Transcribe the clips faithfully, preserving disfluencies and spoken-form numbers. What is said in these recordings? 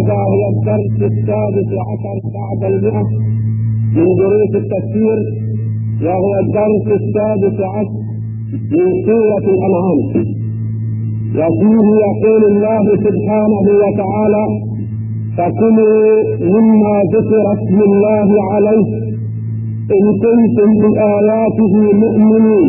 هذا هو الدرس السادس عشر بعد المئة من دروس التفسير، وهو الدرس السادس عشر من سورة الأنعام. وفيه يقول الله سبحانه وتعالى: فكلوا مما ذكر اسم الله عليه إن كنتم بآياته مؤمنين،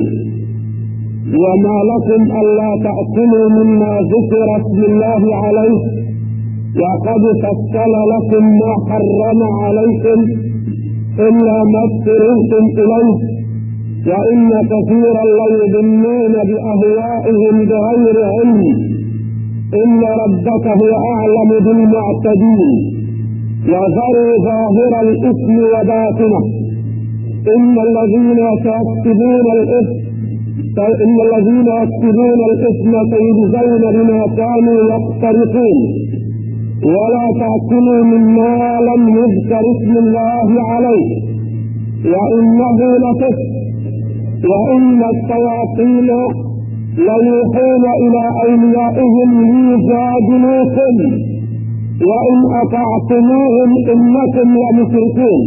وما لكم ألا تأكلوا مما ذكر اسم الله عليه وقد فصل لكم ما حرم عليكم إلا ما اضطررتم إليه، وإن كثيرا ليضلون بأهوائهم بغير علم، إن ربك هو أعلم بالمعتدين. وذروا ظاهر الإثم وباطنه، إن الذين يكسبون الإثم إن الذين يكسبون الإثم سيجزون بما كانوا يقترفون، ولا تأكلوا مما لم يذكر اسم الله عليه وإنه لفسق، وإن الشياطين ليوحون إلى أوليائهم ليجادلوكم وإن أطعتموهم إنكم لمشركون.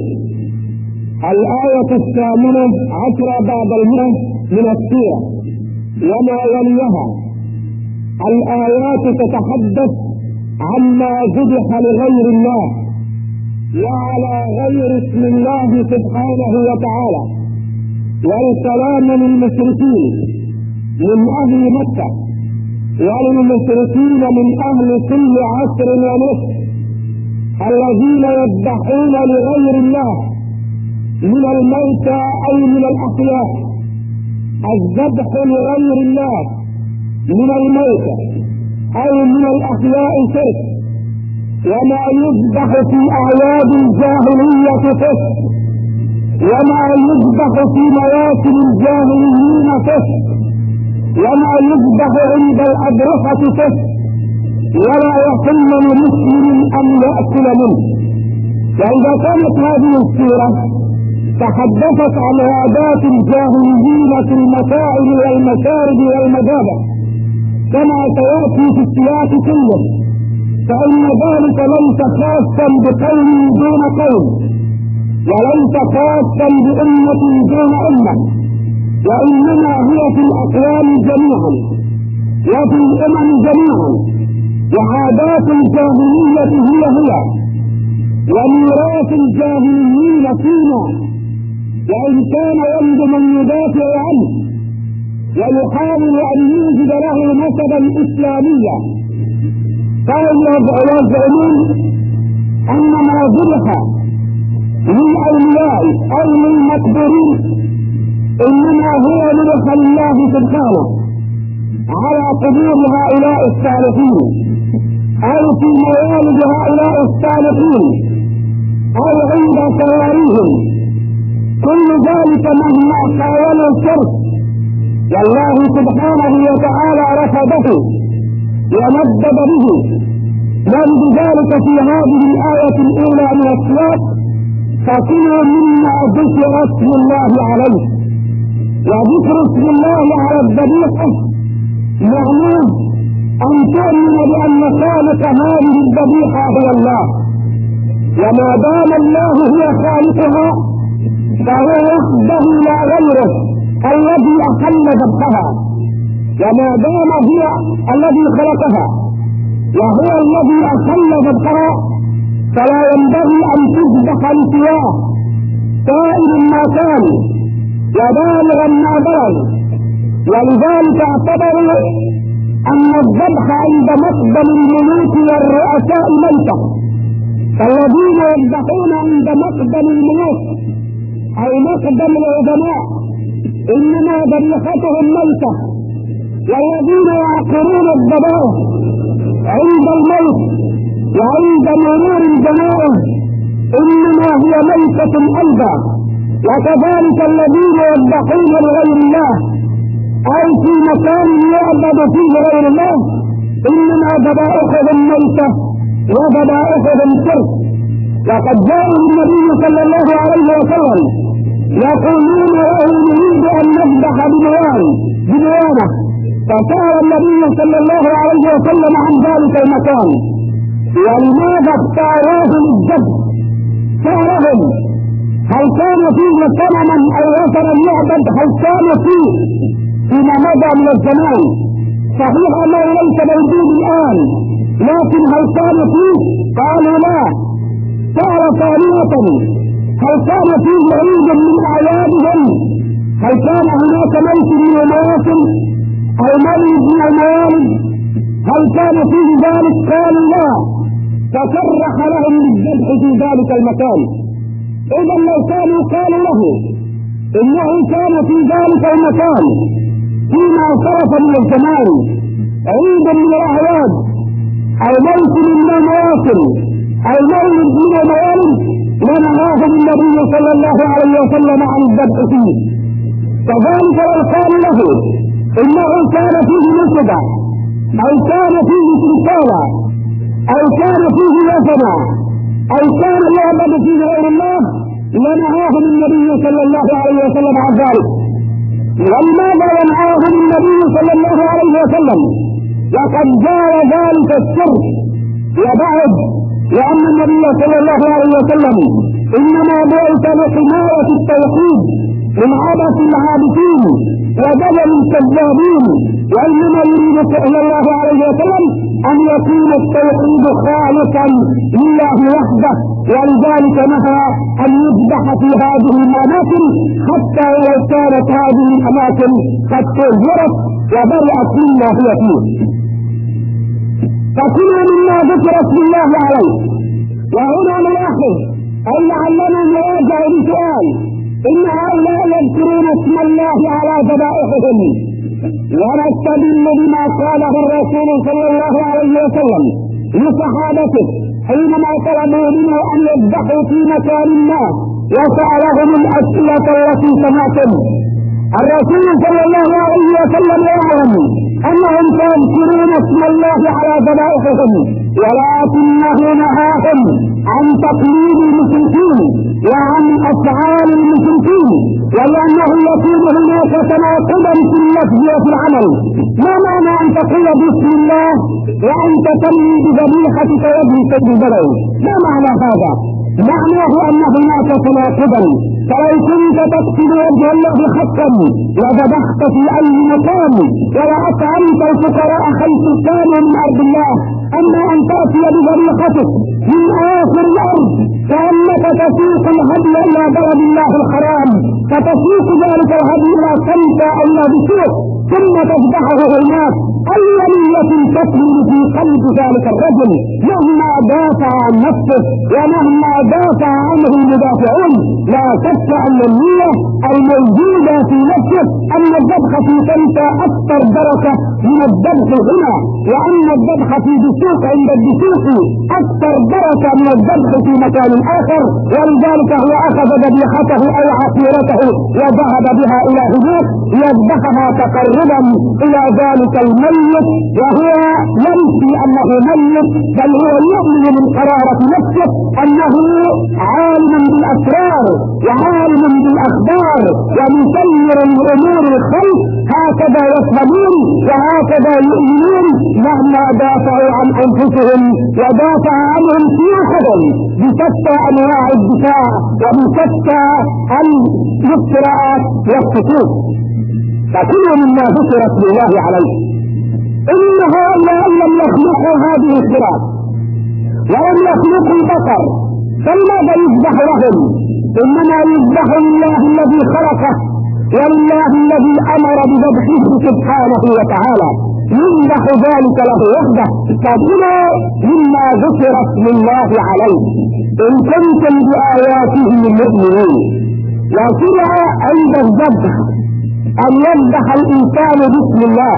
الآية الثامنة عشرة بعد المئة من السورة وما يليها. الآيات تتحدث عما ذبح لغير الله وعلى غير اسم الله سبحانه وتعالى، والكلام للمشركين من أهل مكة وللمشركين من أهل كل عصر ونصر الذين يذبحون لغير الله من الموتى أو من الأحياء. الذبح لغير الله من الموتى أو من الأحياء شرك، وما يذبح في أعياد الجاهلية فسق، وما يذبح في مواسم الجاهليين فسق، وما يذبح عند الأضرحة فسق، ولا يحل لمسلم أن يأكل منه. وإذا كانت هذه السورة تحدثت عن عادات الجاهليين في المسائل والمشارب والمذابح كما سيأتي في السياق كله، فإن ذلك ليس خاصا بقوم دون قوم، وليس خاصا بأمة دون أمة، وإنما هي في الأقوام جميعا وفي الأمم جميعا. وعادات الجاهلية هي هي وميراث الجاهليين فينا، وإن كان يريد من يدافع عنه ويحاول أن يوجد له نسبا إسلاميا، فهم يزعمون أن ما ذبح للأولياء أو للمقبورين إنما هو ذبح الله سبحانه على قبور هؤلاء الصالحين أو في موالد هؤلاء الصالحين أو عند سواريهم. كل ذلك مهما حاول الشرك، والله سبحانه وتعالى رفضه وندد به. بل بذلك في هذه الآية الأولى من السورة: فكلوا مما ذكر اسم الله عليه. وذكر اسم الله على الذبيحة معناه أن تؤمن بأن خالق هذه الذبيحة هو الله، وما دام الله هو خالقها فهو وحده لا غيره الذي أحل ذبحها، وما دام هو الذي خلقها وهو الذي أحل ذبحها فلا ينبغي أن تذبح لسواه، سائر ما كان وبالغا ما بلغ. ولذلك اعتبروا أن الذبح عند مقدم الملوك والرؤساء ميتة، فالذين يذبحون عند مقدم الملوك أو مقدم العظماء إنما ذبيحتهم ميتة، والذين يعقرون الذبائح عند الموت وعند مرور الجنائز إنما هي ميتة أيضا. وكذلك الذين يذبحون لغير الله أو في مكان يعبد فيه غير الله إنما ذبائحهم ميتة وذبائحهم شرك. وقد جاءوا النبي صلى الله عليه وسلم يقولون له نريد أن نذبح بنيان بنيانه، فسأل النبي صلى الله عليه وسلم عن ذلك المكان ولماذا اختاروه للذبح؟ سألهم هل كان فيه صنما او وثنا يعبد؟ هل كان فيه فيما مضى من الزمان؟ صحيح انه ليس موجود الان، لكن هل كان فيه؟ قالوا لا. سأل ثانية هل كان فيه عيد من اعيادهم؟ هل كان هناك موت من المواسم او مولد من الموالد؟ هل كان فيه ذلك؟ قالوا لا. فصرح لهم بالذبح في ذلك المكان. اذا لو كانوا قالوا له انه كان في ذلك المكان فيما صرف من الزمان عيد من الاعياد او موسم من المواسم او مولد من الموالد لنهاهم النبي صلى الله عليه وسلم عن الذبح فيه. كذلك لو قال له انه كان فيه نسبة او كان فيه تمثالا او كان فيه وثنا او كان يعبد فيه غير الله لنهاهم النبي صلى الله عليه وسلم عن ذلك. ولماذا ينهاهم النبي صلى الله عليه وسلم؟ لقد جاء ذلك الشرك وبعد، لان النبي صلى الله عليه وسلم انما بعث لحماية التوحيد من عبث العابثين وبدل الكذابين، وانما يريد صلى الله عليه وسلم ان يكون التوحيد خالصا لله وحده، ولذلك نهى ان يذبح في هذه الاماكن حتى ولو كانت هذه الاماكن قد تهجرت وبرأت مما هي فيه. فكلوا مما ذكر اسم الله عليه. وهنا نلاحظ ان لعلنا نراجع بسؤال: ان هؤلاء يذكرون اسم الله على ذبائحهم، ونستدل بما قاله الرسول صلى الله عليه وسلم لصحابته حينما طلبوا منه ان يذبحوا في مكان ما وسألهم الاسئلة التي سمعتم. الرسول صلى الله عليه وسلم يعلم انهم سيذكرون اسم الله على ذبائحهم، ولكنه نهاهم عن تقليد المشركين وعن افعال المشركين، ولانه يكون هناك تناقضا في اللفظ وفي العمل. ما معنى ان تقول بسم الله وانت تنوي بذبيحتك وجه سيد البلد؟ ما معنى هذا؟ معناه ان هناك تناقضا، فلو كنت تقصد وجه الله حقا لذبحت في اي مكان ولأطعمت الفقراء حيث كانوا من ارض الله. اما ان تأتي بذبيحتك من اخر الارض كأنك تسوق الهدي الى بلد الله الحرام، فتسوق ذلك الهدي الى سمسة او الى بسوق ثم تذبحه هناك، اي نية تكمن في قلب ذلك الرجل مهما دافع عن نفسه ومهما دافع عنه المدافعون؟ لا شك ان النية الموجودة في نفسه ان الذبح في سمسة اكثر بركة من الذبح هنا، وان الذبح في بسوق عند البسوق اكثر بركة من الذبح في مكان اخر، ولذلك هو اخذ ذبيحته او عصيرته وذهب بها الى هناك يذبحها تقربا الى ذلك الميت، وهو ينفي انه ميت، بل هو يؤمن من قرارة نفسه انه عالم بالاسرار وعالم بالاخبار ومسير لامور الخلق. هكذا يفهمون وهكذا يؤمنون مهما دافعوا عن انفسهم ودافع عنهم سيوخهم بشتى انواع الدفاع وبشتى الافتراءات والسكوت. فكلوا مما ذكر اسم الله عليه. ان هؤلاء لم يخلقوا هذه الخراف ولم يخلقوا البقر، فلماذا يذبح لهم؟ انما يذبح لله الذي خلقه ولله الذي امر بذبحه سبحانه وتعالى، يذبح ذلك له وحده. فكلوا مما ذكر اسم الله عليه ان كنتم باياته مؤمنين. وكلا عند الذبح ان يذبح الانسان بسم الله،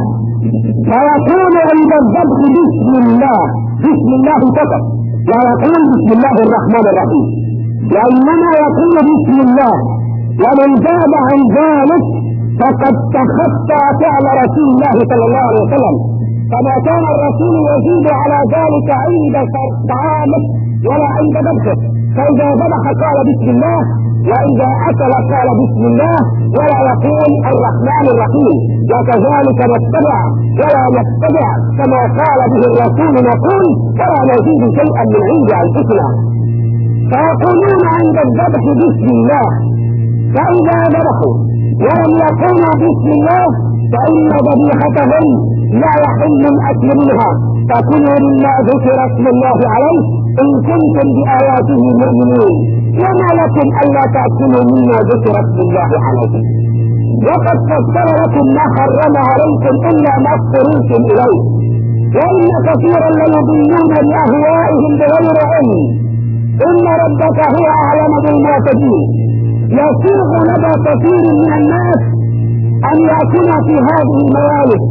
فيقول عند الذبح بسم الله، بسم الله فقط، لا يقول بسم الله الرحمن الرحيم، وانما يقول بسم الله. ومن زاد عن ذلك فقد تخطى فعل رسول الله صلى الله عليه وسلم، فما كان الرسول يزيد على ذلك عند طعامه ولا عند ذبحه، فاذا ذبح قال بسم الله وإذا أكل قال بسم الله ولا يقول الرحمن الرحيم. وكذلك نتبع ولا نتبع كما قال به الرسول نقول ولا نزيد شيئا من عند أنفسنا. فيقولون عند الذبح بسم الله، فإذا ذبحوا ولم يقولوا بسم الله فإن ذبيحتهم لا يحل الأكل منها، فكلوا مما ذكر اسم الله عليه إن كنتم بآياته مؤمنين. وما لكم ألا تأكلوا مما ذكر اسم الله عليه؟ وقد فسر لكم ما حرم عليكم إلا ما اضطررتم إليه، وإن كثيرا ليضلون بأهوائهم بغير علم. إن ربك هو أعلم بالمعتدين. يسوغ لدى كثير من الناس أن يأكلوا في هذه الموالد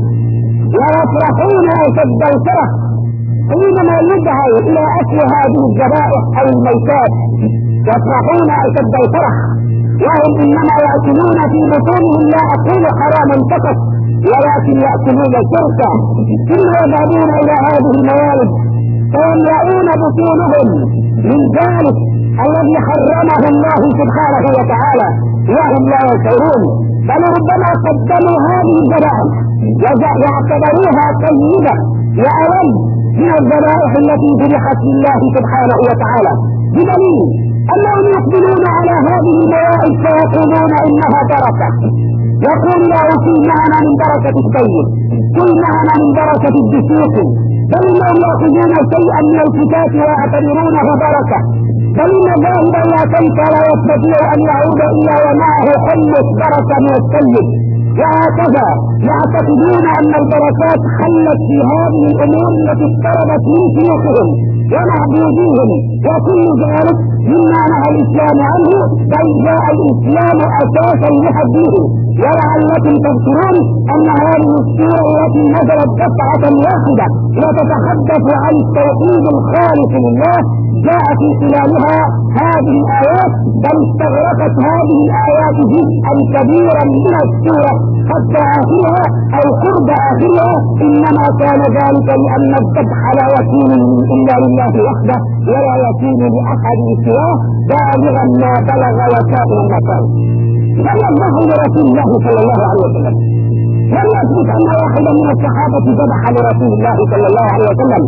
ويفرحون أشد الفرح حينما يدعوا إلى أكل هذه الذبائح أو الميتات، يفرحون أشد الفرح وهم إنما يأكلون في بطونهم لا أقول حراما فقط ولكن يأكلون شركا، ثم يذهبون إلى هذه الموالد فيملؤون بطونهم من ذلك الذي حرمه الله سبحانه وتعالى وهم لا يشعرون، بل ربما قدموا هذه الذبائح واعتبروها طيبة وألم من الذبائح التي ذبحت لله سبحانه وتعالى، بدليل أنهم يقبلون على هذه الموائد فيقولون إنها بركة. يقول له كل معنا من بركة الطيب، كل معنا من بركة الدسوق، بل انهم يأخذون شيئا من الفتات ويعتبرونه بركة، بل ان ذاهب الى كيف لا يستطيع ان يعود الا ومعه حلة بركة من الطيب. وهكذا يعتقدون ان البركات حلت في هذه الامور التي اقتربت من شيوخهم ومعبوديهم، وكل ذلك مما نهى الاسلام عنه، بل جاء الاسلام اساسا لحديه. ولعلكم تذكرون ان هذه السورة التي نزلت دفعة واحدة وتتحدث عن التوحيد الخالص لله جاء في خلالها هذه الآيات، بل استغرقت هذه الآيات جزءا كبيرا من السورة حتى آخرها أو قرب آخرها. إنما كان ذلك لأن الذبح لا يكون إلا لله وحده ولا يكون لأحد سواه بالغا ما بلغ وكائن ما كان. فالله لرسول الله صلى الله عليه وسلم لم يثبت أن واحدا من الصحابة ذبح لرسول الله صلى الله عليه وسلم،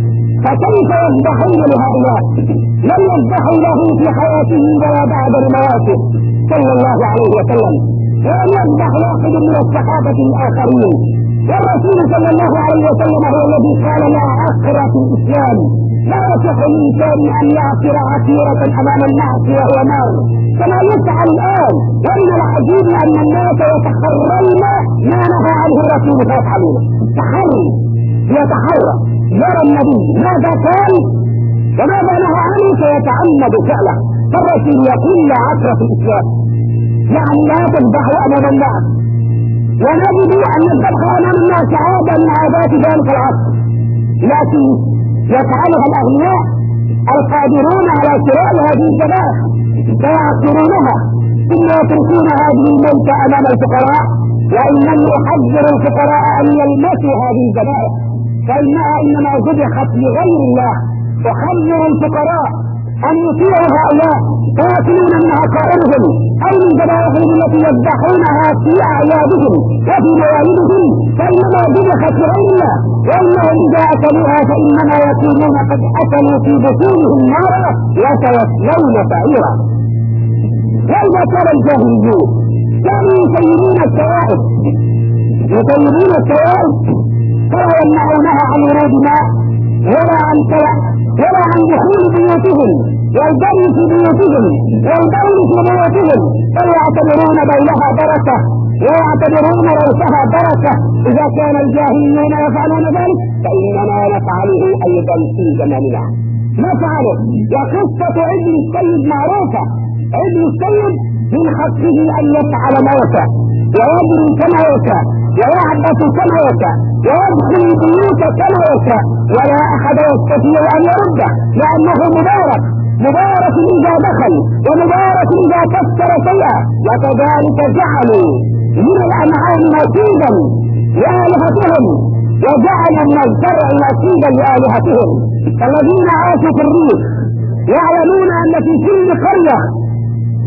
فكيف يذبحون لهؤلاء؟ لم يذبحوا له في حياته ولا بعد مواته صلى الله عليه وسلم، ولم يذبح واحد من الصحابة الآخرين. والرسول صلى الله عليه وسلم هو الذي قال لا عسر في الإسلام، لا يصح للإنسان أن يعصر عسيرة أمام المعصية وهو نار كما يفعل الآن. ومن العجيب أن الناس يتحرون ما نهى عنه الرسول فيفعلونه، تحري يتحرى يرى النبي ماذا قال وماذا نهى عنه فيتعمد فعله. فالرسول يقول لا عسر في الإسلام، يعني لا تذبحوا أمام الناس. ونجد أن الذبح أمام الناس عادة من عادات ذلك العصر، لكن يفعلها الأغنياء القادرون على شراء هذه الذبائح فيعصرونها ثم يتركون هذه الموتى أمام الفقراء. وإن لم يحذر الفقراء أن يلمسوا هذه الذبائح فإنها إنما ذبحت لغير الله. تحذر الفقراء أن يطيعوا هؤلاء فيأكلون من عقائرهم أو من ذبائحهم التي يذبحونها في أعيادهم وفي موالدهم، فإنما ذبحت لغير الله، وإنهم إذا أكلوها فإنما يكونون قد أكلوا في بطونهم نارا وسيصلون سعيرا. وإذا كان الجاهليون كانوا يسيرون الشوائب يسيرون الشوائب فلا يمنعونها عن ورود ماء ولا عن كلى ولا عن دخول بيوتهم والبر في بيوتهم والبول في بيوتهم، فيعتبرون بولها بركة ويعتبرون روثها بركة. إذا كان الجاهليون يفعلون ذلك فإننا نفعله أيضا في زماننا نفعله. وقصة ابن السيد معروفة، ابن السيد من حقه أن يفعل ما يشاء ويجري كما يشاء ويعبث كما يشاء ويدخل البيوت كما يشاء ولا أحد يستطيع أن يرده، لأنه مبارك مبارك إذا دخل ومبارك إذا كسر شيئا. وكذلك جعلوا من الأنعام نصيبا لآلهتهم وجعلوا من الزرع نصيبا لآلهتهم. الذين عاشوا في الريف يعلمون أن في كل قرية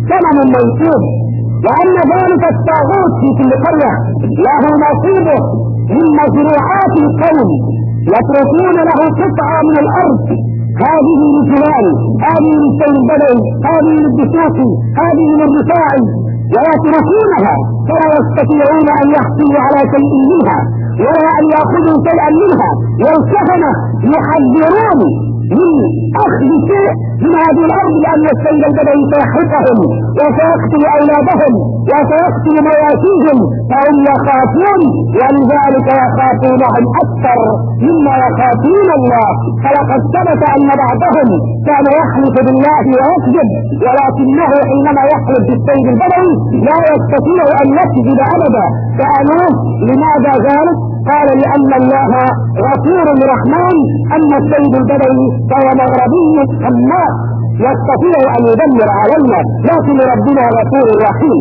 ثمن ميسور، وأن ذلك الطاغوت في كل قرية له نصيبه من مزروعات الكون، يتركون له قطعة من الأرض، هذه لفلان، هذه للسيد البدوي، هذه للدسوقي، هذه للرفاعي، ويتركونها فلا يستطيعون أن يحصلوا على شيء منها ولا أن يأخذوا شيئا منها. والكهنة يحذرون من أخذ شيء من هذه الأرض، لأن السيد البدوي سيحرقهم وسيقتل أولادهم وسيقتل مواشيهم، فهم يخافون، ولذلك يخافونهم أكثر مما يخافون الله. فلقد ثبت أن بعضهم كان يحلف بالله ويكذب، ولكنه حينما يحلف بالسيد البدوي لا يستطيع أن يكذب أبدا. سألوه لماذا ذلك؟ قال لأن الله غفور رحمن، أما السيد البدوي فهو مغربي حماق يستطيع أن يدمر علينا، لكن ربنا غفور رحيم.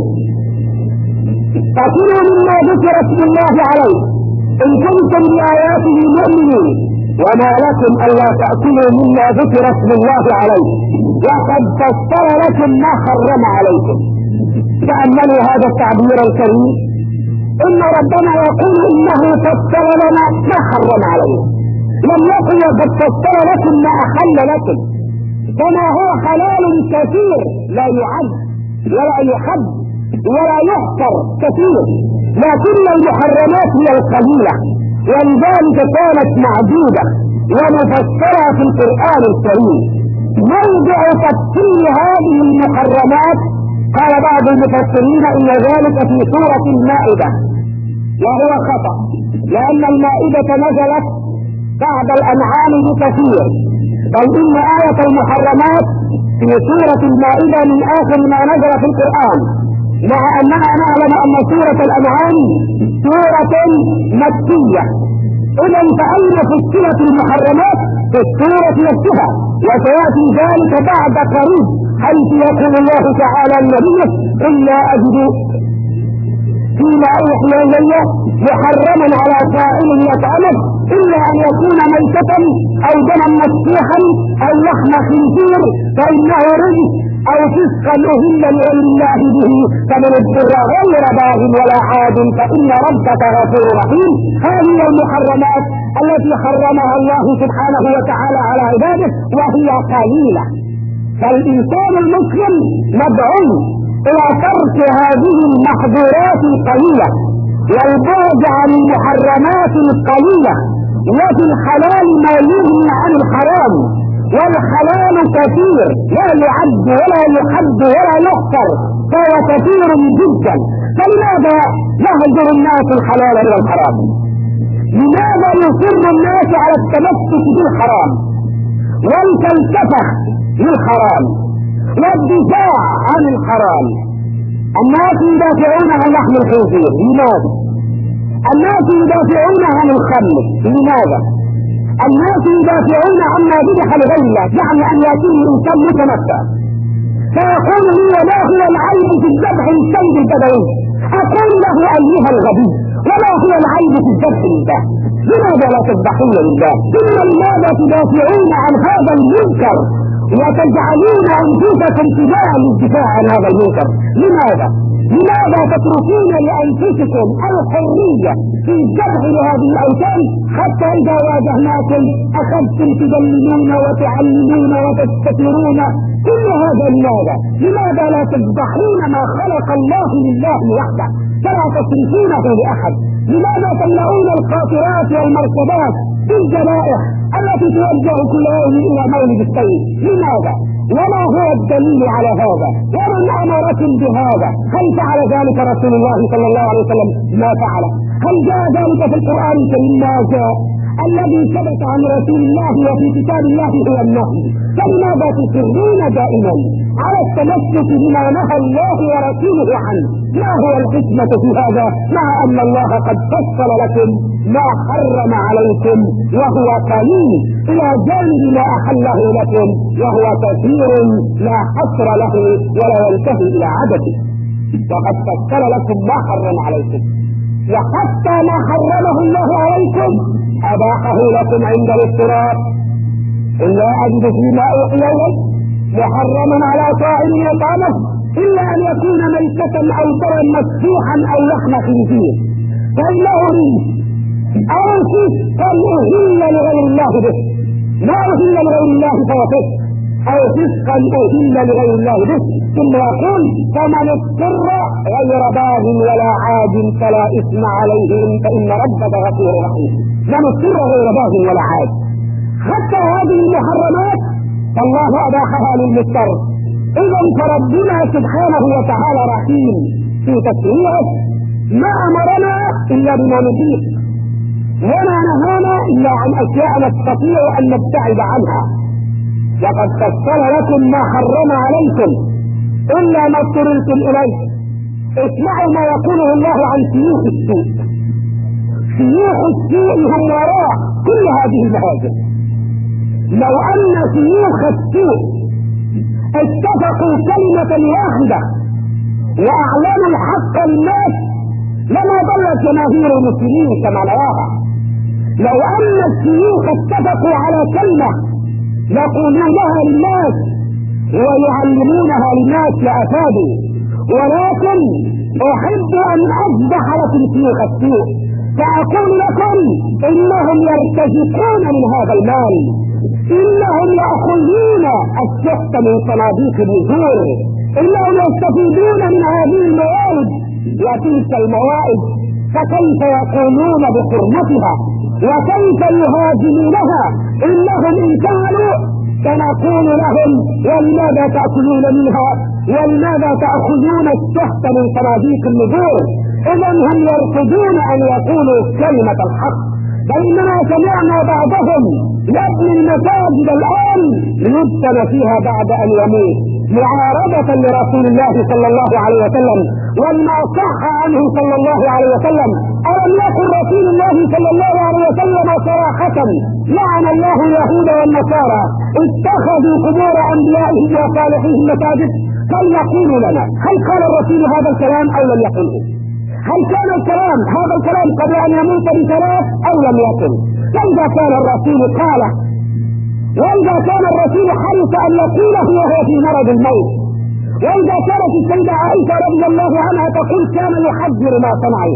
فكلوا مما ذكر اسم الله عليه إن كنتم بآياته مؤمنين، وما لكم ألا تأكلوا مما ذكر اسم الله عليه وقد فسر لكم ما حرم عليكم. تأملوا هذا التعبير الكريم، إن ربنا يقول إنه فسر لنا ما حرم علينا، لم يقل وقد فسر لكم ما أحل لكم، كما هو حلال كثير لا يعد ولا يحد ولا يحصر كثير، لكن المحرمات هي القليلة، ولذلك كانت معدودة ومفسرة في القرآن الكريم. موضع تفسير هذه المحرمات قال بعض المفسرين إن ذلك في سورة المائدة، وهو خطأ، لأن المائدة نزلت بعد الأنعام بكثير، بل إن آية المحرمات في سورة المائدة من آخر ما نزل في القرآن، مع أننا نعلم أن سورة الأنعام سورة مكية. إذا فأين فصلت المحرمات؟ في السورة نفسها، وسيأتي ذلك بعد قريب، حيث يقول الله تعالى النبي إلا أجد فيما أوحي إلي محرما على طائر يطعمه إلا أن يكون ميتة أو دما مسفوحا أو لحم خنزير فإنه رجس أو فسقا أهل لغير الله به، فمن اضطر غير باغ ولا عاد فإن ربك غفور رحيم. هذه المحرمات التي حرمها الله سبحانه وتعالى على عباده وهي قليلة، فالإنسان المسلم مدعو إلى ترك هذه المحظورات القليلة والبعد عن المحرمات القليلة، وفي الحلال ما يغني عن الحرام، والحلال كثير لا يعد ولا يحد ولا يحصر، فهو كثير جدا. فلماذا يهجر الناس الحلال الى الحرام؟ لماذا يصر الناس على التمسك بالحرام والفلسفة للحرام والدفاع عن الحرام؟ الناس يدافعون عن لحم الخنزير، لماذا؟ الناس يدافعون عن الخمر، لماذا؟ الناس يدافعون عما ذبح لغير الله، يعني ان ياتيه الانسان متمتع فيقول لي وما هو العيب في الذبح للسيد البدوي؟ اقول له ايها الغبي وما هو العيب في الذبح لله؟ لماذا لا تذبحون لله؟ ثم لماذا تدافعون عن هذا المنكر وتجعلون انفسكم فداء للدفاع عن هذا المنكر؟ لماذا؟ لماذا تتركون لانفسكم الحريه في الذبح لهذه الاوثان حتى اذا واجهناكم اخذتم تدللون وتعلمون وتستثيرون؟ كل هذا لماذا؟ لماذا لا تذبحون ما خلق الله لله وحده فلا تصرفونه لاحد؟ لماذا تمنعون القاطرات والمركبات بالذبائح التي توجه كل يوم الى مولد السيد؟ لماذا؟ وما هو الدليل على هذا؟ ومن امركم بهذا؟ هل فعل ذلك رسول الله صلى الله عليه وسلم؟ ما فعل. هل جاء ذلك في القران الكريم؟ ما جاء. الذي ثبت عن رسول الله وفي كتاب الله هو النهي، فلماذا تصرون دائما على التمسك بما نهى الله ورسوله عنه؟ ما هو الحكمة في هذا مع ان الله قد فصل لكم ما حرم عليكم وهو قليل الى جانب ما احله لكم وهو كثير لا حصر له ولا ينتهي الى عدده؟ وقد فصل لكم ما حرم عليكم، وحتى ما حرمه الله عليكم أباحه لكم عند الاضطرار. إلا أجد فيما أوحي إلي محرما على طاعم يطعمه إلا أن يكون ميتة أو دما مسفوحا أو لحم خنزير فإنه ريش أو فسقا أهل لغير الله به، ما أهل لغير الله فهو فسق، أو فسقا أهل لغير الله به. ثم يقول فمن اضطر غير باغ ولا عاد فلا إثم عليهم فإن ربك غفور رحيم. من اضطر غير باغ ولا عاد، حتى هذه المحرمات الله أباحها للمضطر. إذا فربنا سبحانه وتعالى رحيم في تشريعه، ما أمرنا إلا بما نطيق، وما نهانا إلا عن أشياء نستطيع أن نبتعد عنها. لقد فصل لكم ما حرم عليكم إلا ما اضطررتم إليه. اسمعوا ما يقوله الله عن شيوخ السوء. شيوخ السوء هم وراء كل هذه المهاجم. لو أن شيوخ السوء اتفقوا كلمة واحدة وأعلنوا الحق للناس لما ضلت جماهير المسلمين كما نراها. لو أن الشيوخ اتفقوا على كلمة يقولونها للناس ويعلمونها للناس لأفادوا، ولكن أحب أن أفضح لكم شيوخ السوء فأقول لكم إنهم يرتزقون من هذا المال، إنهم يأخذون السحت من صناديق النزور، إنهم يستفيدون من هذه الموارد وتلك الموائد، فكيف يقولون بحرمتها وكيف يهاجمونها؟ إنهم إن كانوا سنقول لهم ولماذا تأكلون منها ولماذا تأخذون السحت من صناديق النزور؟ إذا هم يرفضون أن يقولوا كلمة الحق. بينما سمعنا بعضهم يبني المساجد الآن ليدفن فيها بعد أن يموت معارضة لرسول الله صلى الله عليه وسلم وما صح عنه صلى الله عليه وسلم. ألم يقل رسول الله صلى الله عليه وسلم صراحة لعن الله اليهود والنصارى اتخذوا قبور أنبيائهم وصالحيهم مساجد؟ هل يقول لنا هل قال الرسول هذا الكلام أو لم يقله؟ هل كان الكلام هذا الكلام قبل أن يموت بثلاث أو لم يقل؟ فإذا كان الرسول قال، وإذا كان الرسول حرص أن يقوله وهو في مرض الموت، وإذا كانت السيدة عائشة رضي الله عنها تقول كان يحذر ما صنعه،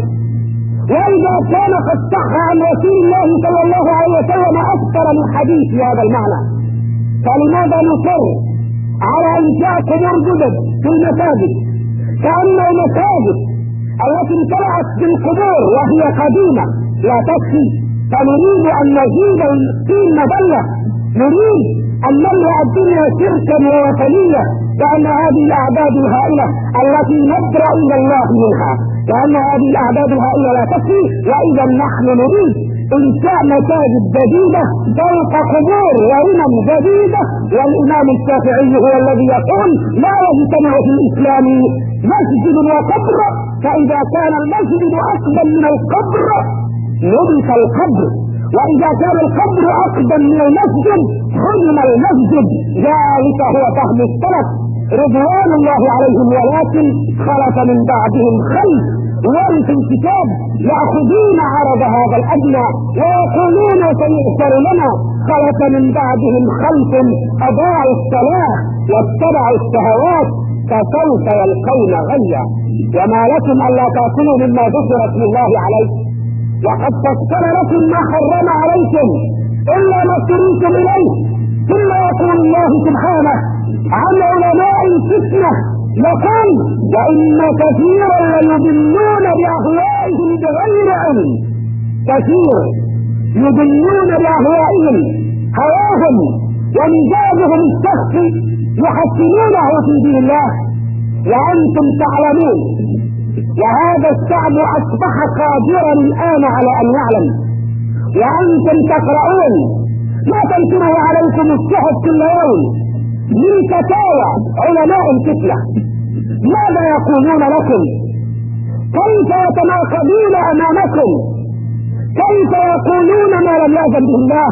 وإذا كان قد صح عن رسول الله صلى الله عليه وسلم أكثر من حديث في هذا المعنى، فلماذا نصر على إنشاء قبور جدد في المساجد كأن المساجد التي امتلأت بالقبور وهي قديمة لا تكفي؟ فنريد أن نزيد الدين مبلغ، نريد أن نملأ الدنيا شركا ووثنية، لأن هذه الأعداد الهائلة التي نبرأ إلى الله منها، لأن هذه الأعداد الهائلة لا تكفي. وإذا نحن نريد إنشاء مساجد جديدة فوق قبور ورمم جديدة. والإمام الشافعي هو الذي يقول لا يجتمع في الإسلام مسجد وقبر، فإذا كان المسجد أقدم من القبر نبت القبر، وإذا كان القبر أقدم من المسجد هدم المسجد. ذلك هو فهم السلف رضوان الله عليهم. ولكن خلف من بعدهم خلف ورثوا الكتاب يأخذون عرض هذا الأدنى ويقولون سيغفر لنا. خلف من بعدهم خلف أضاعوا الصلاة واتبعوا الشهوات فسوف يلقون غيا. وما لكم ألا تأكلوا مما ذكر اسم الله عليه؟ وقد فصل لكم ما حرم عليكم إلا ما اضطررتم إليه. ثم يقول الله سبحانه عن علماء الفتنة يقول وإن كثيرا ليضلون بأهوائهم بغير علم. كثير يضلون بأهوائهم، هواهم ومزاجهم الشخصي يحسنونه في دين الله وأنتم تعلمون. وهذا الشعب أصبح قادرا الآن على أن يعلم، وأنتم تقرؤون ما تنشره عليكم الصحف كل يوم من فتاوى علماء الفتنة. ماذا يقولون لكم؟ كيف يتناقضون أمامكم؟ كيف يقولون ما لم يأذن به الله؟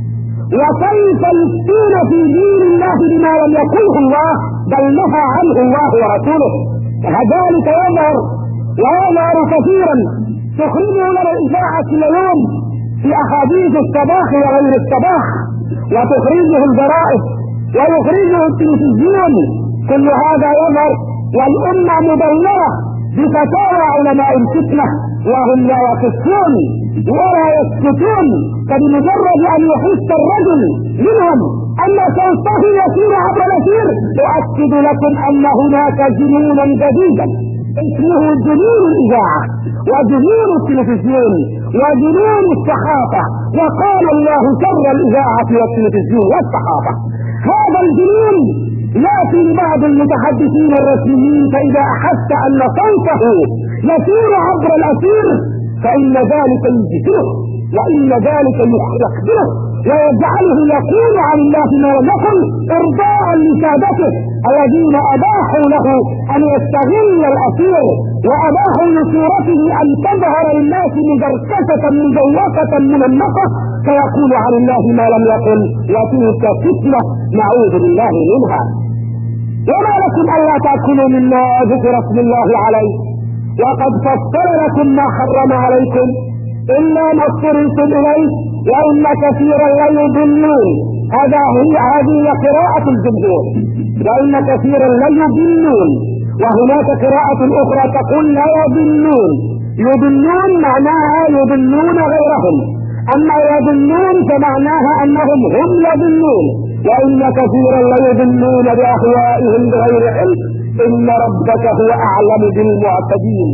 وكيف يفتون في دين الله بما لم يقله الله بل نهى عنه الله ورسوله؟ كذلك يظهر ويظهر كثيرا تخرجه لنا الإذاعة كل يوم في أحاديث الصباح وغير الصباح، وتخرجه الجرائد ويخرجه التلفزيون. كل هذا يظهر والأمة مبلغة بفتاوى علماء الفتنة وهم لا يقصون ولا يسكتون، فبمجرد أن يحس الرجل منهم أن صوته يسير عبر الأثير أؤكد لكم أن هناك جنونا جديدا اسمه جنون الإذاعة وجنون التلفزيون وجنون الصحافة، وقال الله شر الإذاعة والتلفزيون والصحافة. هذا الجنون يأتي لبعض المتحدثين الرسميين فإذا أحس أن صوته يسير عبر الأثير فإن ذلك يجزله وإن ذلك يخبره ويجعله يقول عن الله ما لم يقل إرضاء لسادته الذين أباحوا له أن يستغل الأثير وأباحوا لصورته أن تظهر للناس مجركسة مجوفة منمقة فيقول عن الله ما لم يقل، وتلك فتنة نعوذ بالله منها. وما لكم ألا تأكلوا مما ذكر اسم الله عليه وقد فصل لكم ما حرم عليكم إلا ما اضطررتم إليه وإن كثيرا ليضلون. هذا هي هذه قراءة الجمهور، وإن كثيرا ليضلون. وهناك قراءة أخرى تقول لا يضلون. يضلون معناها يضلون غيرهم، أما يضلون فمعناها أنهم هم يضلون. وإن كثيرا ليضلون بأهوائهم بغير علم إن ربك هو أعلم بالمعتدين.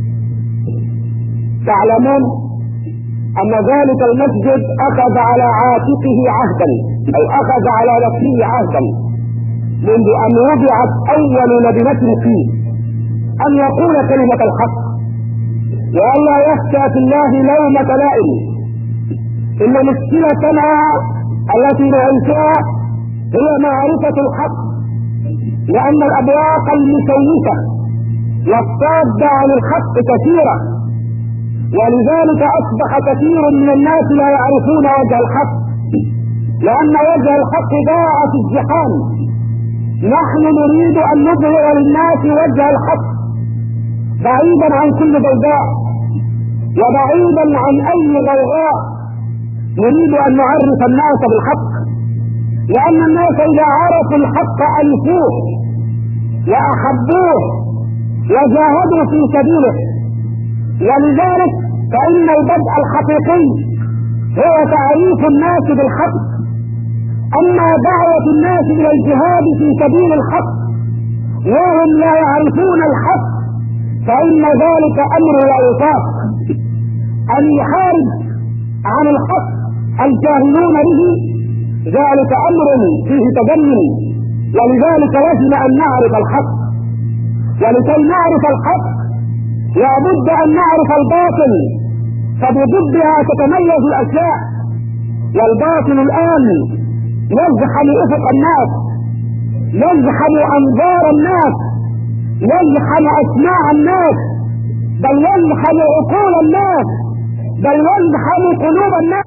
تعلمون أن ذلك المسجد أخذ على عاتقه عهدا أو أخذ على نفسه عهدا منذ أن وضعت أول لبنة فيه أن يقول كلمة الحق وألا يخشى في الله لومة لائم. إن مشكلتنا التي نعيشها هي معرفة الحق، لأن الأبواق المسوسة والصادة عن الحق كثيرة، ولذلك أصبح كثير من الناس لا يعرفون وجه الحق، لأن وجه الحق ضاع في الزحام. نحن نريد أن نظهر للناس وجه الحق بعيدا عن كل ضوضاء وبعيدا عن أي غوغاء. نريد أن نعرف الناس بالحق، لأن الناس إذا عرفوا الحق ألفوه وأحبوه وجاهدوا في سبيله. ولذلك فإن البدء الحقيقي هو تعريف الناس بالحق. أما دعوة الناس إلى الجهاد في سبيل الحق وهم لا يعرفون الحق فإن ذلك أمر لا يطاق. أن يحارب عن الحق الجاهلون به ذلك أمر فيه تجنن، ولذلك يجب أن نعرف الحق. ولكي نعرف الحق لابد أن نعرف الباطل، فبضدها تتميز الأشياء. والباطل الآن يزحم أفق الناس، يزحم أنظار الناس، يزحم أسماع الناس، بل يزحم عقول الناس، بل يزحم قلوب الناس.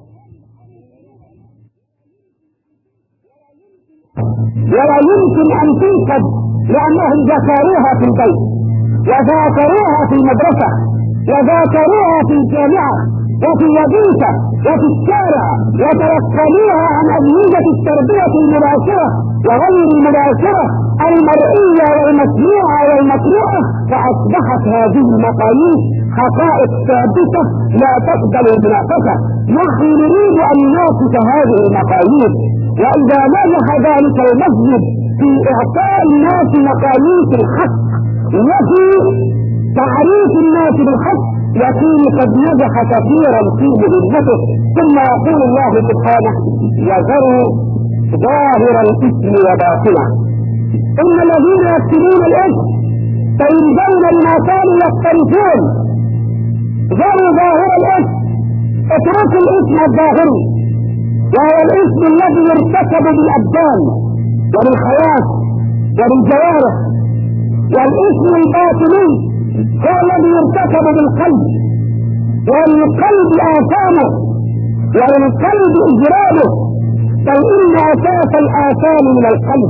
ولا يمكن أن تنقذ لأنهم ذكروها في البيت وذاكروها في المدرسة وذاكروها في الجامعة وفي الوظيفة وفي الشارع وتلقنوها عن أجهزة التربية المباشرة وغير المباشرة المرئية والمسموعة والمقروءة، فأصبحت هذه المقاييس حقائق ثابتة لا تقبل المناقشة. نحن نريد أن نناقش هذه المقاييس، وإذا نجح ذلك المسجد في إعطاء الناس مقاييس الحق وفي تعريف الناس بالحق يكون قد نجح كثيرا في مهمته. ثم يقول الله سبحانه: وذروا ظاهر الإثم وباطنه. إن الذين يكتمون الإثم سيجزون بما كانوا يقترفون. ذروا ظاهر الإثم، اتركوا الإثم الظاهري وهو الإثم الذي يرتكب بالأبدان وبالحياة وبالجوارح، والإثم الباطني هو الذي يرتكب بالقلب، والقلب آثامه والقلب إجرامه، بل إن أساس الآثام من القلب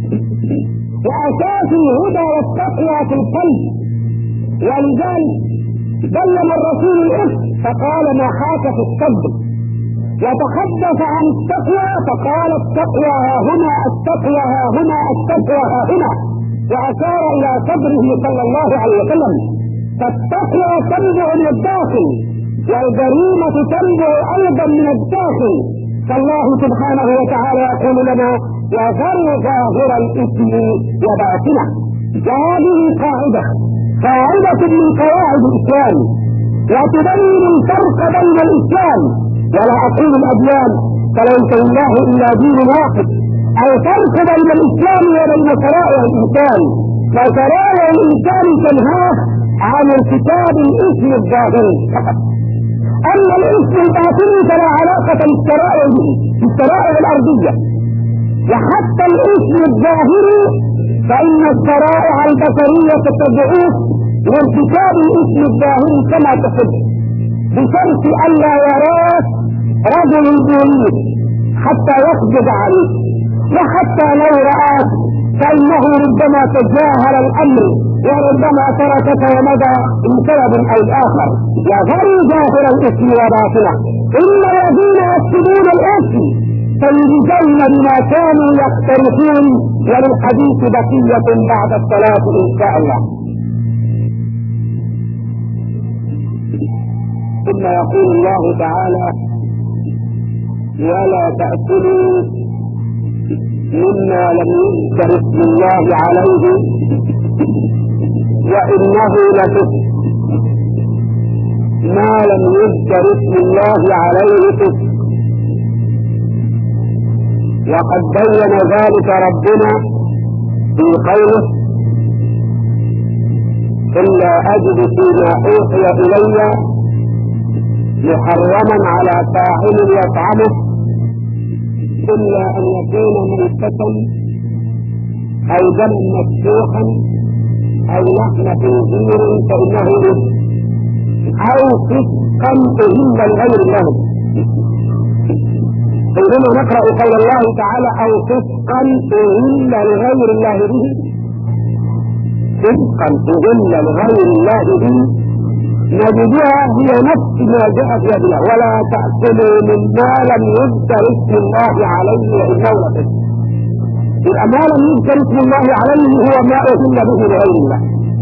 وأساس الهدى والتقوى في القلب. ولذلك بين الرسول الإثم فقال: ما حاك في الصدر، وتحدث عن التقوى فقال: التقوى ها هنا، التقوى ها هنا، التقوى ها هنا. وأشار إلى صدره صلى الله عليه وسلم. فالتقوى تنبع من الداخل والجريمة تنبع أيضا من الداخل. فالله سبحانه وتعالى يقول لنا وذروا ظاهر الإثم وباطنه. وهذه قاعدة قاعدة من قواعد الإسلام وتبين الفرق بين الإسلام، ولا أقول الأديان فليس لله إلا دين واحد، الفرق بين الإسلام وبين شرائع الإنسان. فشرائع الإنسان تنهاه عن ارتكاب الإثم الظاهري فقط، أما الإثم الباطني فلا علاقة للشرائع به الشرائع الأرضية. وحتى الإثم الظاهري فإن الشرائع البشرية تدعوه لارتكاب الإثم الظاهري كما تحب، بشرط ألا يراه رجل يريد حتى يسجد عليه، وحتى لو رآه فإنه ربما تجاهل الأمر وربما تركك ومدى بسبب أو آخر. وذروا ظاهر الإثم وباطنه إن الذين يكسبون الإثم سيجزون بما كانوا يقترفون. وللحديث بقية بعد الصلاة إن شاء الله. ثم يقول الله تعالى ولا تأكلوا مما لم يذكر اسم الله عليه وإنه لفسق. ما لم يذكر اسم الله عليه فسق. وقد بين ذلك ربنا في قوله إلا أجد فيما أوحي إلي محرما على فاعل يطعمه إلا أن يكون ميتة أو دما مسفوحا أو لحم خنزير فإنه أو فسقا أهل لغير الله. حينما نقرأ قول الله تعالى أو فسقا أهل لغير الله به، فسقا أهل لغير الله به نجدها هي نفس ما جاء في هذه ولا تأكلوا مما لم يذكر اسم الله عليه وإنه لفسق. يبقى ما لم يذكر اسم الله عليه هو ما أهل به لغير الله.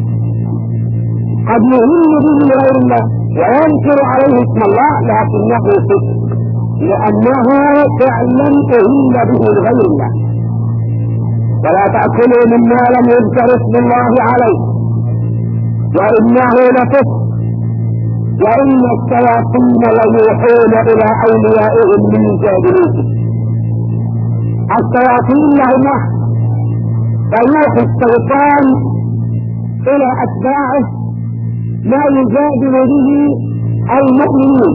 قد يهل به لغير الله وينكر عليه اسم الله لكنه فسق لأنه فعلا أهل به لغير الله. ولا تأكلوا مما لم يذكر اسم الله عليه وإنه لفسق وإن الشياطين ليوحون إلى أوليائهم من جادلوهم. الشياطين لهم فيوحي الشيطان إلى أتباعه ما يجادل به المؤمنين،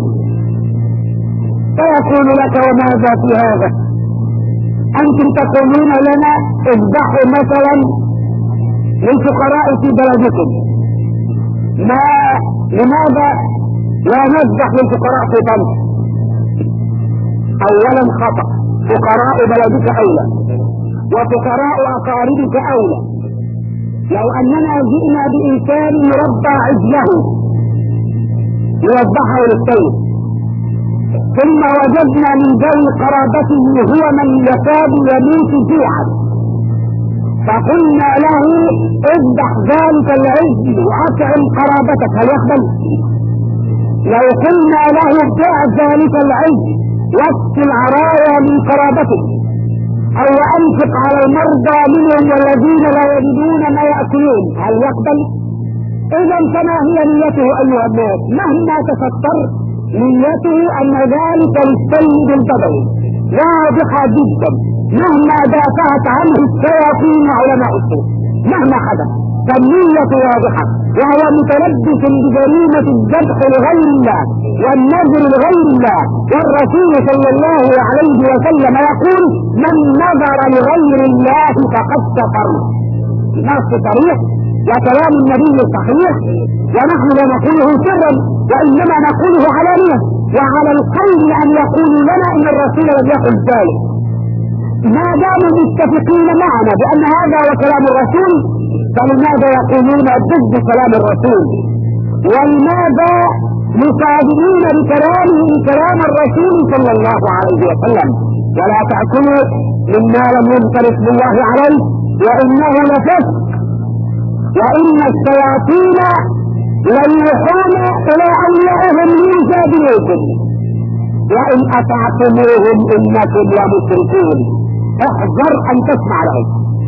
فيقول لك وماذا في هذا؟ أنتم تقولون لنا اذبحوا مثلا للفقراء في بلدكم، ما لماذا لا نذبح للفقراء في طنطا؟ أولا خطأ، فقراء بلدك أولى وفقراء أقاربك أولى. لو أننا جئنا بإنسان يربى عجله يوضحه للسيد ثم وجدنا من ذوي قرابته هو من يكاد يموت جوعا فقلنا له اذبح ذلك العجل واطعم قرابتك، هل يقبل؟ لو قلنا له ابتاع ذلك العجل وقت العرايا من قرابتك او انفق على المرضى منهم والذين لا يجدون ما يأكلون، هل يقبل؟ اذا فما هي نيته ايها الناس؟ مهما تفكر نيته ان ذلك للسيد البدوي واضحة جدا، مهما دافعت عنه الشياطين علماء السوء مهما حدث فالنية واضحة، وهو متلبس بجريمة الذبح لغير الله والنذر لغير الله. والرسول صلى الله عليه وسلم يقول من نذر لغير الله فقد كفر. نص صريح وكلام النبي صحيح، ونحن لا نقوله سرا وإنما نقوله علانية، وعلى القول أن يقولوا لنا إن الرسول لم يقل ذلك. ما داموا متفقين معنا بأن هذا وكلام الرسول فلماذا يقولون ضد كلام الرسول؟ ولماذا مصادمين بكلامه كلام الرسول صلى الله عليه وسلم؟ ولا تأكلوا مما لم يذكر اسم الله عليه وإنه لفسق وإن الشياطين ليوحون إلى أوليائهم ليجادلوكم وإن أطعتموهم إنكم لمشركون احذر أن تسمع لهم.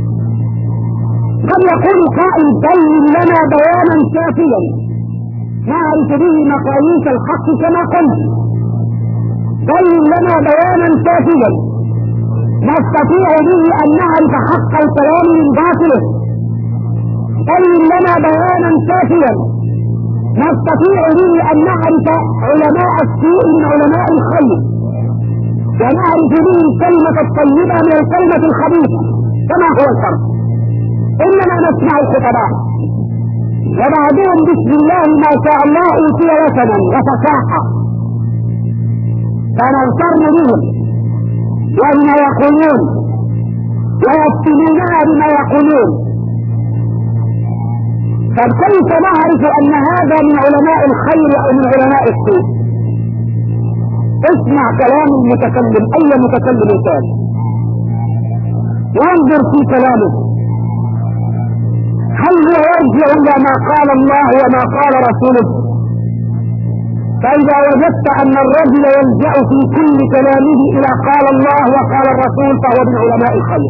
قد يقول قائل بين لنا بيانا شافيا نعرف به مقاييس الحق كما قلت، بين لنا بيانا شافيا نستطيع به أن نعرف حق الكلام من باطله، بين لنا بيانا شافيا نستطيع به أن نعرف علماء السوء من علماء الخير، ونعرف به الكلمة الطيبة من الكلمة الخبيثة كما هو الفرق. إننا نسمع الخطباء وبعضهم بسم الله ما شاء الله أوتي وثنا وفصاحة فنغتر بهم وبما يقولون ويفتنوننا بما يقولون. فكيف نعرف أن هذا من علماء الخير أو من علماء السوء؟ اسمع كلام المتكلم أي متكلم كان وانظر في كلامه هل هو يرجع إلى ما قال الله وما قال رسوله؟ فإذا وجدت أن الرجل يلجأ في كل كلامه إلى قال الله وقال الرسول فهو من علماء الخير.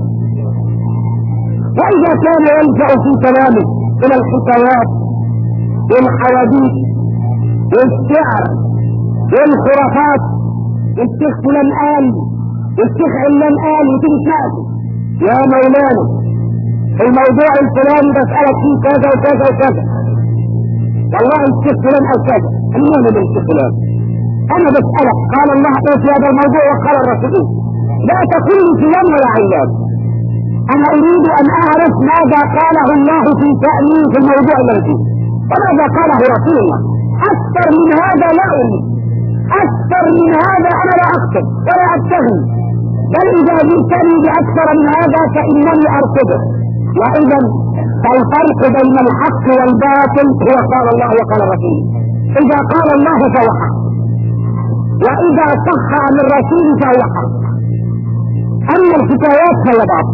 وإذا كان يلجأ في كلامه إلى الحكايات والحواديت والشعر والخرافات، الشيخ فلان قال الشيخ علان قال وتنسى يا مولانا الموضوع الفلاني بسألك فيه كذا وكذا وكذا، والله الشيخ فلان قال كذا، المهم من الشيخ فلان انا بسألك قال الله ايه في هذا الموضوع وقال الرسول، لا تقول لي فلان ولا علان، انا اريد ان اعرف ماذا قاله الله في شأني في الموضوع الذي وماذا قاله رسول الله. اكثر من هذا لا اريد، اكثر من هذا انا لا اقصد ولا ابتغي، بل اذا جئتني باكثر من هذا فانني ارفضه. واذا فالفرق بين الحق والباطل هو قال الله وقال الرسول. اذا قال الله فهو حق، واذا صح عن الرسول فهو حق. اما الحكايات فهي باطل،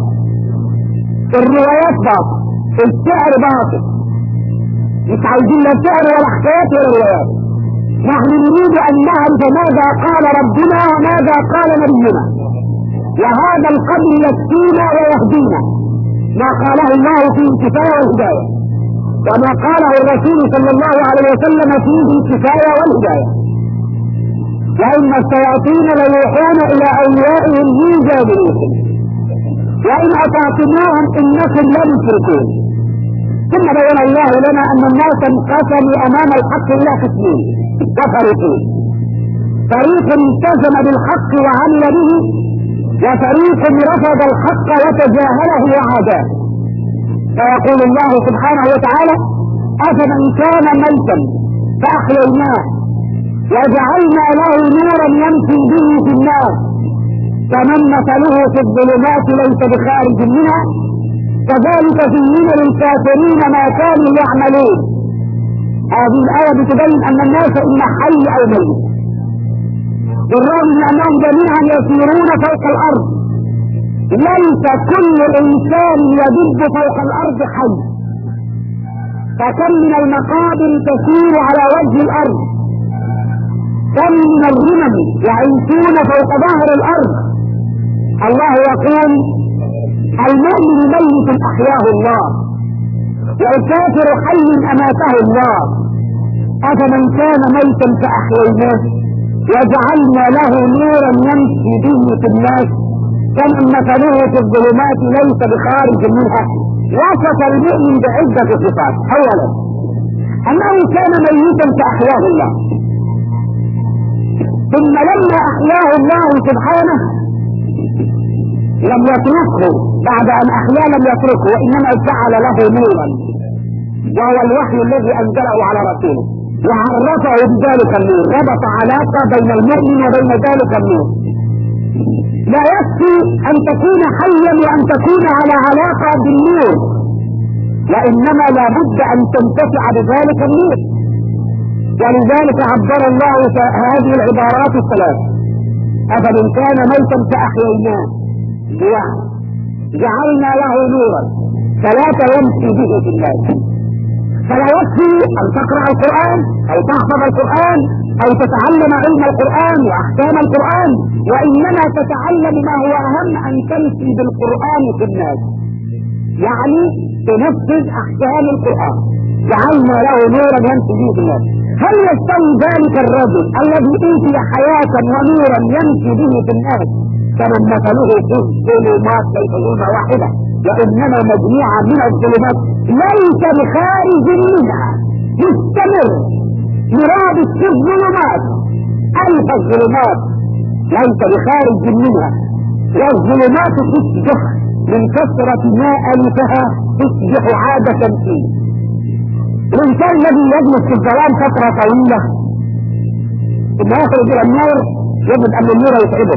الروايات باطل، الشعر باطل، مش عايزين لا شعر ولا حكايات ولا روايات. نحن نريد ان نعرف ماذا قال ربنا وماذا قال نبينا، وهذا القدر يكفينا ويهدينا. ما قاله الله فيه الكفاية والهداية، وما قاله الرسول صلى الله عليه وسلم فيه الكفاية والهداية. وإن الشياطين ليوحون إلى أوليائهم ليجادلوكم وإن أطعتموهم إنكم لمشركون. ثم بين الله لنا أن الناس انقسموا أمام الحق إلى قسمين وفريقين، فريق التزم بالحق وعمل به، وفريق رفض الحق وتجاهله وعاداه. فيقول الله سبحانه وتعالى أفمن كان ميتا فأحييناه وجعلنا له نورا يمشي به في الناس كمن مثله في الظلمات ليس بخارج منها كذلك زين للكافرين ما كانوا يعملون. هذه الآية بتبين أن الناس إما حي أو ميت، بالرغم من أنهم جميعا يسيرون فوق الأرض، ليس كل إنسان يدب فوق الأرض حي. فكم من المقابر تسير على وجه الأرض، كم من الرمم يعيشون فوق ظهر الأرض. الله يقول المؤمن ميت أحياه الله والكافر حي أماته الله. أفمن كان ميتا فأحييناه وجعلنا له نورا يمشي به في الناس كمن مثله في الظلمات ليس بخارج منها. وصف المؤمن بعدة صفات. أولا أنه كان ميتا فأحياه الله، ثم لما أحياه الله سبحانه لم يتركه، بعد أن أحياه لم يتركه وإنما جعل له نورا وهو الوحي الذي أنزله على رسوله وعرفه بذلك النور، ربط علاقة بين المؤمن وبين ذلك النور. لا يكفي أن تكون حيا وأن تكون على علاقة بالنور، وإنما لا بد أن تنتفع بذلك النور. ولذلك عبر الله هذه العبارات الثلاث: أفمن كان ميتا فأحييناه، جعلنا له نورا ثلاثة يمشي به في الناس. فلا يكفي ان تقرأ القرآن او تحفظ القرآن او تتعلم علم القرآن واحكام القرآن، وانما تتعلم ما هو اهم، ان تمشي بالقرآن في الناس، يعني تنفذ احكام القرآن. جعلنا له نورا يمشي به في الناس. هل يستوي ذلك الرجل الذي اوتي حياة ونورا يمشي به في الناس كمن مثله في الظلمات ليس ظلمة واحدة وانما مجموعة من الظلمات ليس بخارج منها، مستمر مراد في الظلمات، الف الظلمات ليس بخارج منها، والظلمات تصبح من كثرة ما الفها تصبح عادة فيه. الانسان الذي يجلس في الظلام فترة طويلة ثم يخرج الى النور يجد ان النور يتعبه.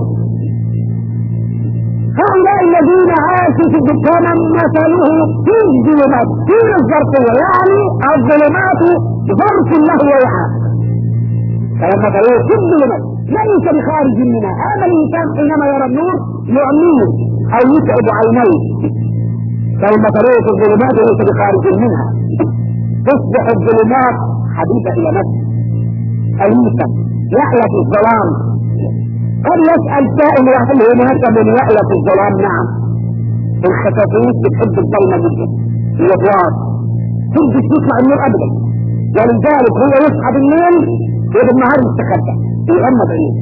هؤلاء الذين عاشوا في الدكان مثله في الظلمات في الظرفية، يعني الظلمات ظرف له ويعاد، فلما تلوه في الظلمات ليس بخارج منها. هذا الانسان حينما يرى النور يعميه او يتعب عينيه، فلما تلوه في الظلمات ليس بخارج منها، تصبح الظلمات حديثة الى نفسه أليسا يحيى في الظلام. قد يسأل سائل هل هناك من يحيى في الظلام؟ نعم، الخفافيس بتحب الظلمة جدا، الأبواب تبدي تطلع النور أبدا، ولذلك هو يصحى بالليل وبالنهار يستخبى يغمض عينيه.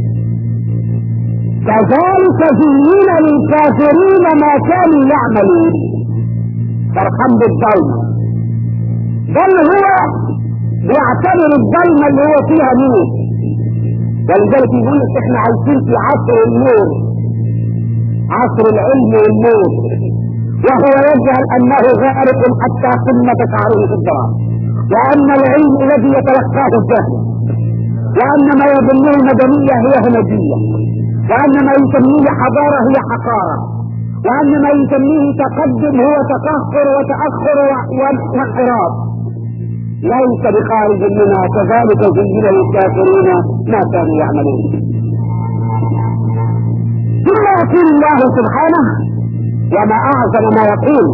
كذلك زين للكافرين ما كانوا يعملون، فرحان بالظلمة، بل هو بيعتبر الظلمة اللي هو فيها نور. ولذلك يقول احنا عايشين في عصر النور، عصر العلم والنور، وهو يجعل انه غارق حتى قمة شعره في الظلام، وان العلم الذي يتلقاه الجهل، وان ما يظنه مدنية هي همجية، وان ما يسميه حضارة هي حقارة، وان ما يسميه تقدم هو تقهقر وتأخر وانحراف، ليس بخارج منها. كذلك زين للكافرين ما كانوا يعملون. ثم يقول الله سبحانه وما اعظم ما يقول،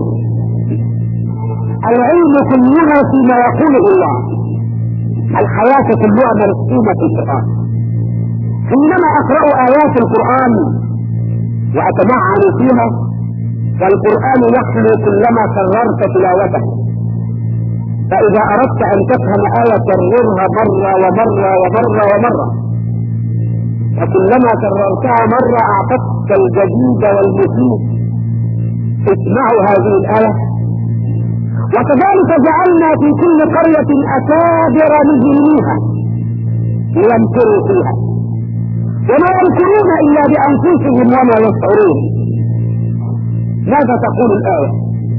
العلم كلها فيما يقوله الله، الحياة كلها مرسومة في القرآن. حينما اقرأ ايات القرآن واتمعن فيها فالقرآن يحلو كلما كررت تلاوته، فإذا أردت أن تفهم آية كررها مرة ومرة ومرة ومرة، فكلما كررتها مرة أعطتك الجديد والمفيد. اسمعوا هذه الآية: وكذلك جعلنا في كل قرية أكابر مجرميها ليمكروا فيها وما يمكرون إلا بأنفسهم وما يشعرون. ماذا تقول الآية؟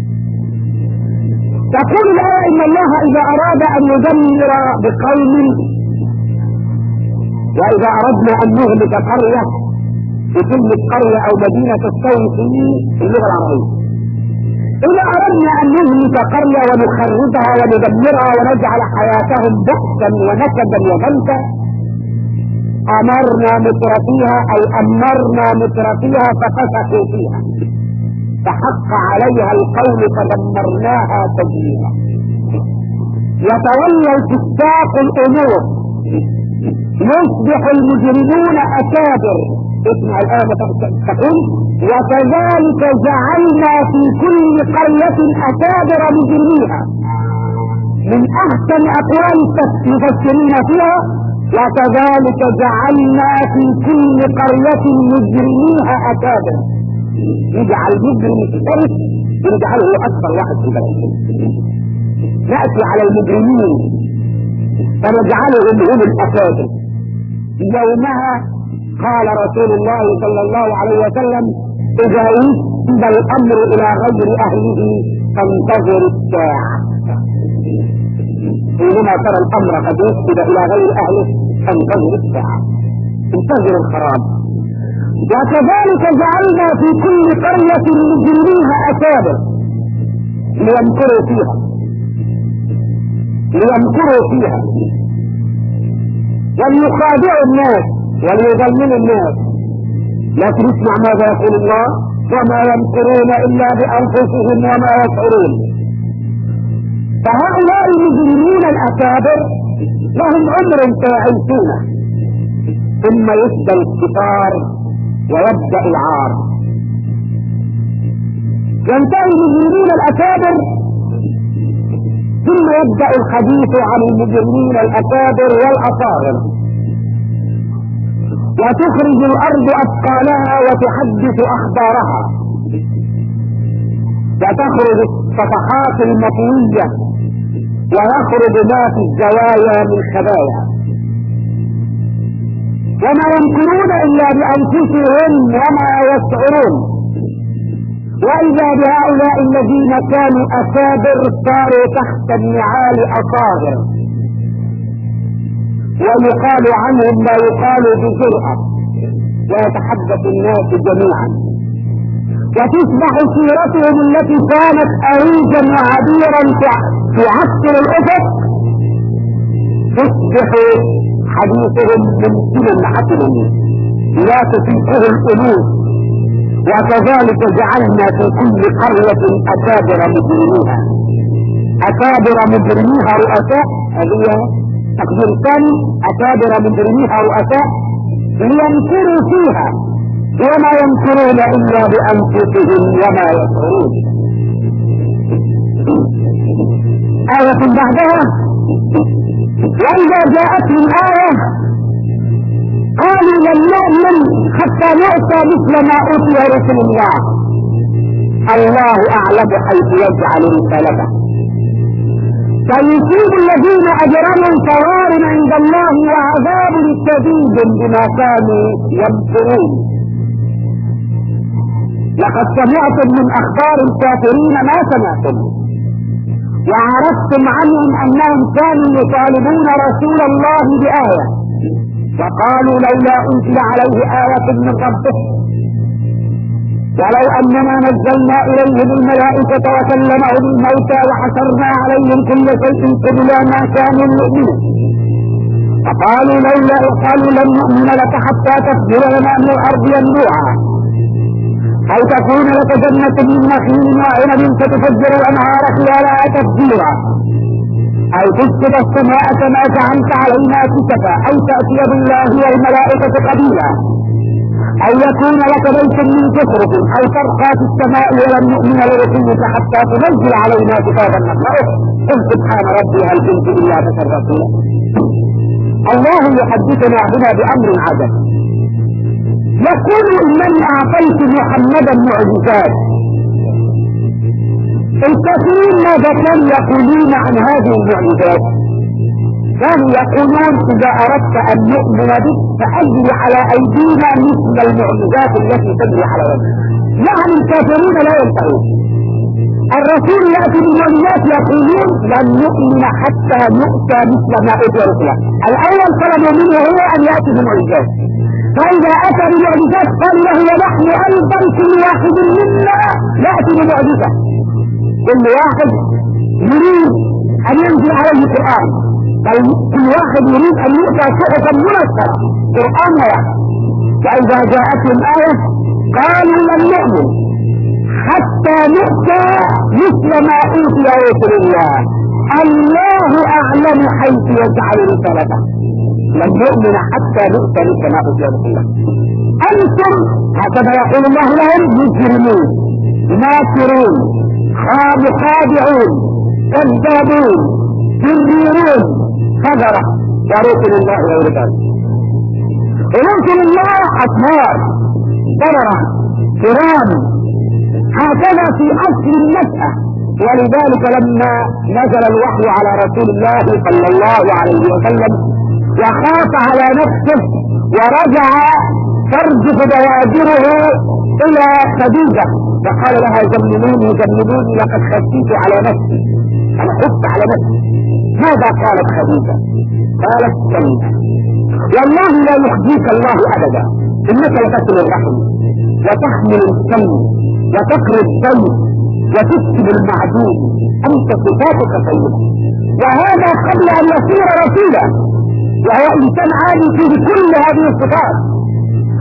تقول الآية إن الله إذا أراد أن يدمر بقوم، وإذا أردنا أن نهلك قرية بكلمة قرية أو مدينة تستوي في اللغة العربية، إذا أردنا أن نهلك قرية ونخربها وندمرها ونجعل حياتهم بؤسا ونكدا وغلتا، أمرنا مترفيها أو أمرنا مترفيها ففسقوا فيها فحق عليها القول فدمرناها تدميرا. يتولى الفساق الامور يصبح المجرمون اكابر. اسمع الآية تقول: وكذلك جعلنا في كل قرية اكابر مجرميها. من احسن اقوال المفسرين فيها: وكذلك جعلنا في كل قرية مجرميها اكابر. يجعل مجرم الشرك يجعله اكثر واحد في البلد. نأتي على المجرمين فنجعلهم هم الاكابر. يومها قال رسول الله صلى الله عليه وسلم: اذا وسد الامر الى غير اهله فانتظر الساعة. حينما ترى الامر قد وسد الى غير اهله فانتظر الساعة، انتظر الخراب. وكذلك جعلنا في كل قرية مجرميها أكابر ليمكروا فيها ليمكروا فيها وليخادعوا الناس وليضللوا الناس. لكن اسمع ماذا يقول الله: وما يمكرون إلا بأنفسهم وما يشعرون. فهؤلاء المجرمين الأكابر لهم عمر سيعيشونه ثم يسدى الكفار ويبدأ العار. ينتهي المجرمين الأكابر ثم يبدأ الحديث عن المجرمين الأكابر والأصاغر، وتخرج الأرض أثقالها وتحدث أخبارها، وتخرج الصفحات المطوية ويخرج ما في الزوايا من خبايا. وما يمكرون إلا بأنفسهم وما يشعرون. وإذا بهؤلاء الذين كانوا أكابر صاروا تحت النعال أصاغر، ويقال عنهم ما يقال بجرأة، ويتحدث الناس جميعا، وتصبح سيرتهم التي كانت أريجا وعبيرا في عسكر الأفق تصبح حديثهم ممكنا حسنا لا تطيقه الألوف. وكذلك جعلنا في كل قرية أكابر مجرميها أكابر مجرميها رؤساء، هذه تقدير الثاني، أكابر مجرميها رؤساء ليمكروا فيها وما يمكرون إلا بأنفسهم وما يشعرون. آية بعدها: وإذا جاءتهم آية قالوا لن نؤمن حتى نؤتى مثل ما أوتي رسل الله، الله أعلم حيث يجعل رسالته، فيصيب الذين أجرموا صوار عند الله وعذاب شديد بما كانوا يمكرون. لقد سمعتم من أخبار الكافرين ما سمعتم، وعرفتم عنهم أنهم كانوا يطالبون رسول الله بآية، فقالوا لولا أنزل عليه آية من ربه، ولو أننا نزلنا إليهم الملائكة وكلمهم الموتى وحشرنا عليهم كل شيء قبلا ما كانوا يؤمنون. فقالوا لولا قالوا لن نؤمن لك حتى تفجر لنا من الأرض ينبوعا، أو تكون لك جنة من نخيل وعنب فتفجر الأنهار خلالها تفجيرا، أو تسقط السماء كما زعمت علينا كسفا، أو تأتي بالله والملائكة قبيلا، أو يكون لك بيت من زخرف، أو ترقى في السماء ولن نؤمن لرسولك حتى تنزل علينا كتابا نقرأه، قل سبحان ربي هل كنت إلا بشر رسولا. الله يحدثنا هنا بأمر عجب، يقول إنني أعطيت محمدا معجزات. الكثيرين ماذا كانوا يقولون عن هذه المعجزات؟ كانوا يقولون إذا أردت أن نؤمن بك فأجري على أيدينا مثل المعجزات التي تجري على وجهك. يعني الكافرون لا ينتهون، الرسول يأتي بالمعجزات يقولون لن نؤمن حتى نؤتى مثل ما أوتي رسله. الأول طلبوا منه هو أن يأتي بالمعجزات، فإذا أتى بالمعجزات قال له ونحن أيضا كل واحد منا يأتي بمعجزة. كل واحد يريد أن ينزل عليه القرآن، بل كل واحد يريد أن يؤتى صحفا منزلة قرآن واحد. فإذا جاءتهم آية قالوا لن نؤمن حتى نؤتى مثل ما أوتي رسل الله، الله أعلم حيث يجعل رسالته، لن نؤمن حتى نؤتى مثل ما أوتي رسل الله. أنتم هكذا يقول الله لهم مجرمون ماكرون خادعون كذابون شريرون فجرة ورسل الله ورساله. ورسل الله أطهار بررة كرام، هكذا في أصل النشأة. ولذلك لما نزل الوحي على رسول الله صلى الله عليه وسلم وخاف على نفسه ورجع ترجف بوادره إلى خديجة فقال لها جنبوني جنبوني لقد خشيت على نفسي، أنا خفت على نفسي. ماذا قالت خديجة؟ قالت كلا والله لا يخزيك الله أبدا، إنك لتصل الرحم وتحمل السم وتقري الدين وتكتب المعدوم، أنت صفاتك طيبة. وهذا قبل أن يصير رسولا، وهو إنسان عادي فيه كل هذه الصفات.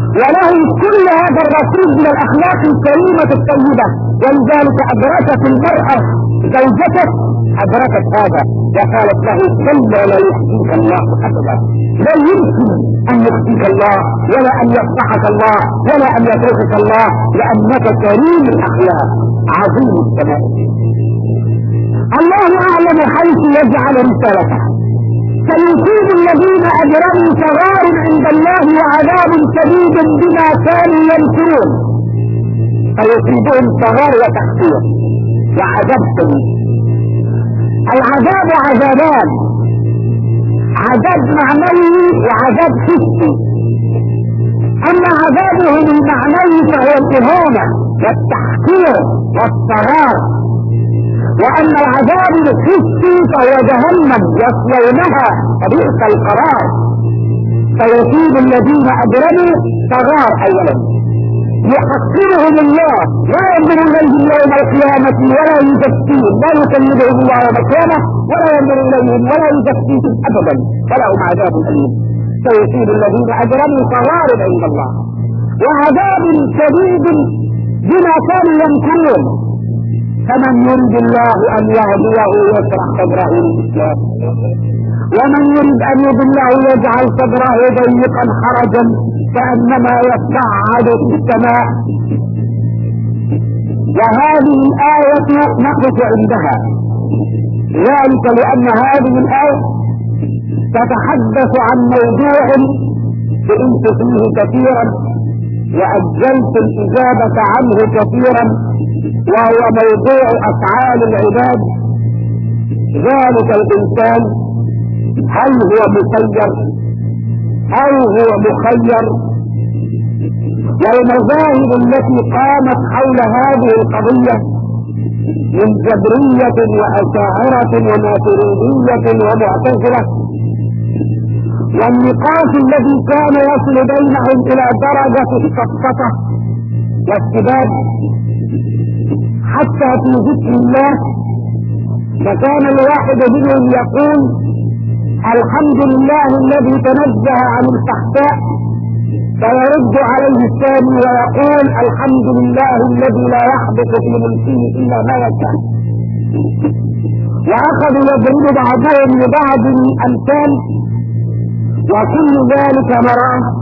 وله كل هذا الرصيد من الاخلاق الكريمة الطيبة، ولذلك ادركت المرأة زوجته ادركت هذا وقالت له كلا لا يخزيك الله ابدا، لا يمكن ان يخزيك الله ولا ان يفضحك الله ولا ان يتركك الله، لانك كريم الاخلاق عظيم السماء. الله اعلم حيث يجعل رسالته. سيصيب الذين اجرموا صغار عند الله وعذاب شديد بما كانوا ينكرون. سيصيبهم صغار وتحقير وعذاب شديد. العذاب عذابان، عذاب معنوي وعذاب حسي. اما عذابهم المعنوي فهو الاهانة والتحقير والصغار، واما العذاب الحسي فهو جهنم يصلونها فبئس القرار. فيصيب الذين اجرموا صغار اولا يحقرهم الله، لا ينظر اليهم يوم القيامة ولا يزكيهم، لا يكلمهم الله يوم القيامة ولا ينظر اليهم ولا يزكيهم ابدا ولهم عذاب اليم. فيصيب الذين اجرموا صغار عند الله وعذاب شديد بما كانوا ينكرون. فمن يريد الله ان يهديه يشرح صدره للاسلام، ومن يريد ان يضله يجعل صدره ضيقا حرجا كانما يصعد في السماء. وهذه الايه نقف عندها، ذلك لان هذه الايه تتحدث عن موضوع سئلت فيه كثيرا واجلت الاجابه عنه كثيرا، وهو موضوع افعال العباد. ذلك الانسان هل هو مسير او هو مخير؟ والمذاهب التي قامت حول هذه القضية من جبرية واشاعرة وماتريدية ومعتزلة، والنقاش الذي كان يصل بينهم الى درجة السقطة والسباب حتى في ذكر الله. فكان الواحد منهم يقول الحمد لله الذي تنزه عن الفحشاء، فيرد عليه الثاني ويقول الحمد لله الذي لا يحدث في ملكه الا ما يشاء. واخذوا يضرب بعضهم لبعض الامثال، وكل ذلك مراه